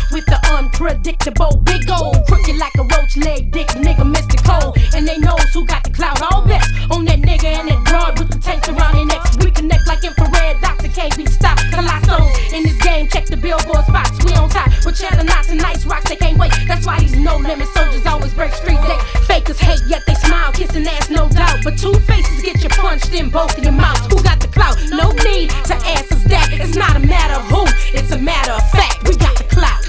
with the unpredictable. Big old crooked like a roach leg dick nigga, Mr. Cole. And they knows who got the clout. All best on that nigga and that broad with the tank around their necks. We connect like infrared, doctor can't be stopped. Colossal in this game, check the billboard spots. We on top with cheddar knots and nice rocks, they can't wait. That's why these no limit soldiers always break street. They fakers hate, yet they smile, kissing ass, no doubt. But two faces get you punched in both of your mouths. Who got the clout? No need to ask us that. It's not a matter of who, it's a matter of fact. We got the clout.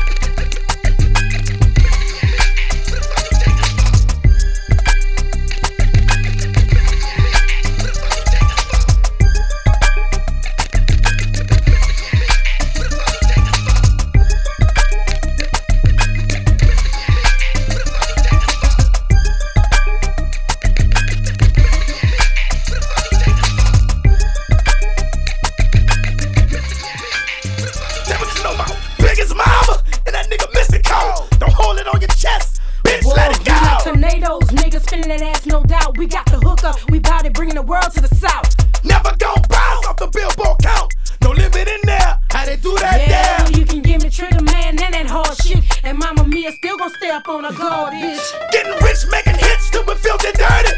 That ass, no doubt. We got the hook up, we bout it, bringing the world to the south. Never gon' bounce off the billboard count. No limit in there, how they do that there? You can give me Trigger Man and that hard shit. And Mama Mia still gon' stay up on her guard, bitch. Getting rich, making hits till we filthy dirty.